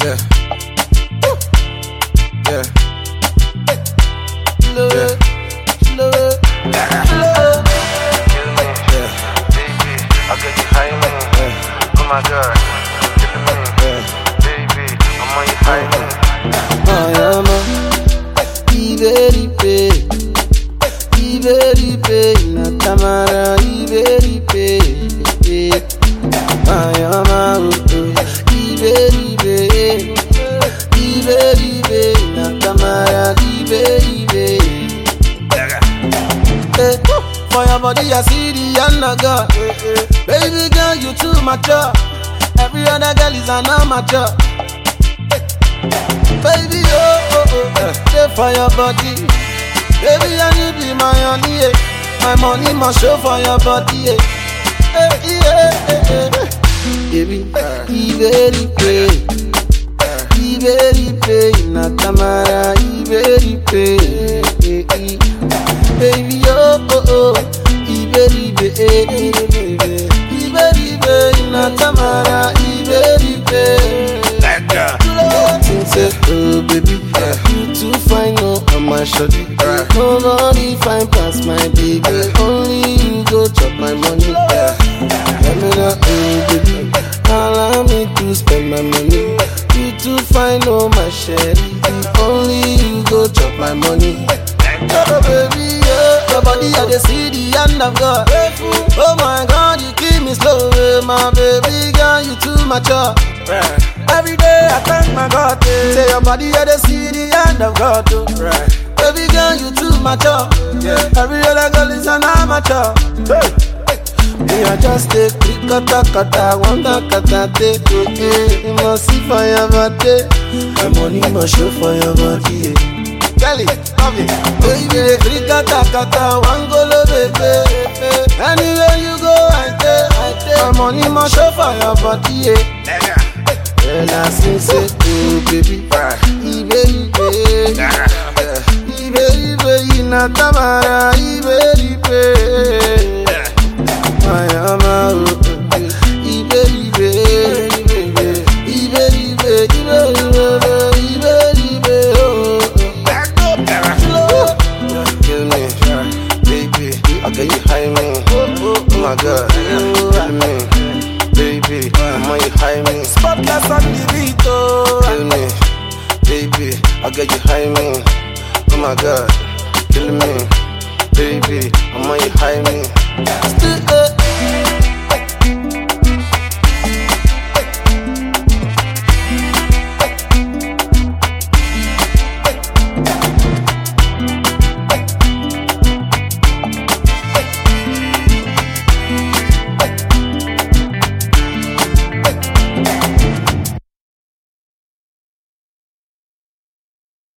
Yeah. Yeah. Slow it, slow it, slow it. Kill me, baby. I'll get you high, man. Oh my God, kill me, baby. I'm on you high, man. Iberipe, na Tamara, Iberipe, Ayama, Iberipe, Iberipe, na Tamara, Iberipe. For your body, I see the undergirl. Baby girl, you too mature. Every other girl is an amateur. Baby, stay for your body. Baby, I need be my honey, yeah. My money must show for your body, yeah. Baby, Iberipe, na Tamara, Iberipe. Baby, Iberipe, na Tamara, Iberipe. Oh baby, you too fine, no, I'm my shorty. Nobody fine past my baby. Only you go chop my money. Let me know, oh baby, allow me to spend my money. You too fine, no, my sherry. Only you go chop my money. Oh baby, your body I dey see the hand of God. Oh my God, you keep me slow, my baby girl, you too mature. Every day I thank my God. Say your body I dey see the hand of God. Baby girl, you too mature. Every other girl is an amateur. Me I just take quick kata, wonder kata take. You must see for your body. My money must show for your body. Kelly, love it. Baby, quick kata, one go low, baby. Anywhere you go, I take. My money must show for your body. Well, I say, oh baby, Iberipe, na Tamara, Iberipe, Ayama, Iberipe, Kill me, baby. I'll get you high, man. Oh my God, kill me, baby. I'm on you high, man. Spotless on the beat, oh. Kill me, baby. I'll get you high, man. Oh my God, kill me, baby. I'm on you high, man. Still,